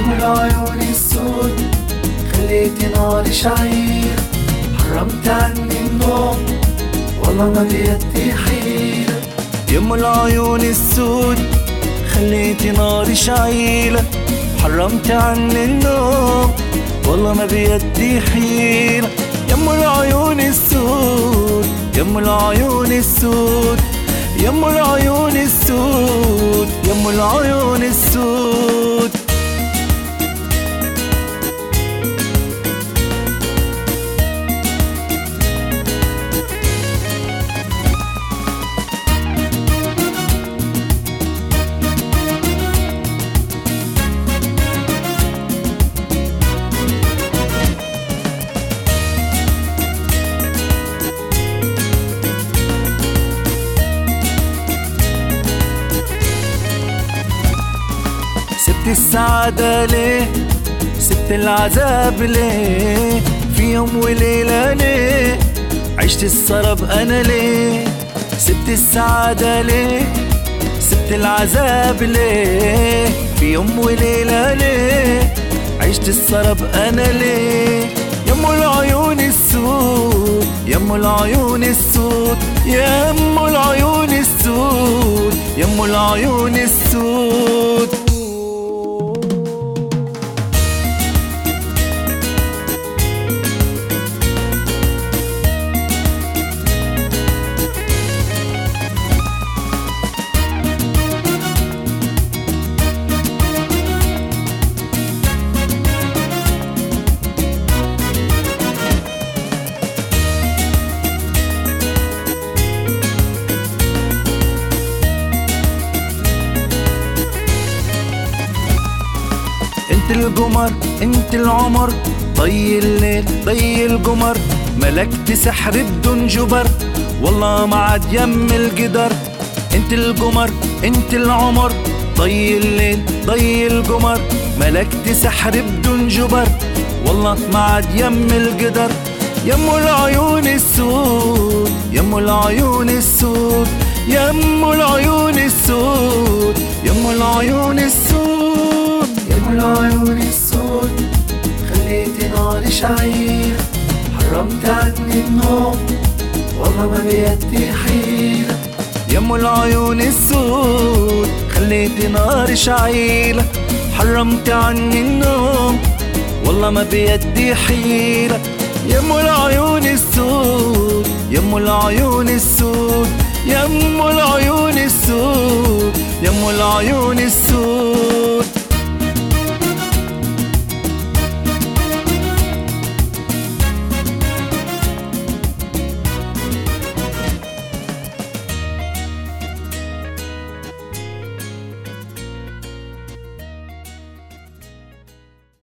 يم العيون السود خليتي ناري شعير، حرمت عني النوم والله ما بيدي حيلة. يم العيون السود خليتي ناري شعيلة، حرمت عني النوم والله ما بيدي حيلة. يم العيون السود، يم العيون السود، يم العيون السود، يم العيون السود. سبت السعادة ليه؟ سبت العذاب ليه؟ في يوم وليلة ليه؟ عشت السراب أنا ليه؟ سبت السعادة ليه؟ سبت العذاب ليه؟ في يوم وليلة ليه؟ عشت السراب أنا ليه؟ يم العيون السود، يم العيون السود، يم العيون السود، يم العيون السود. انت القمر انت العمر، ضي الليل ضي القمر، ملكت سحر بدون جبر والله ما عاد يم القدر. انت القمر انت العمر، ضي الليل ضي القمر، ملكت سحر بدون جبر والله ما عاد يم القدر. يم العيون السود، يم العيون السود، يم العيون السود، يم العيون السود. يم العيون السود خليتي ناري شعير، حرمت عني النوم والله ما بيدي حيلة. يم العيون السود خليتي ناري شعيلة، حرمت عني النوم والله ما بيدي حيلة. يم العيون السود، يم العيون السود، يم العيون السود، يم العيون السود.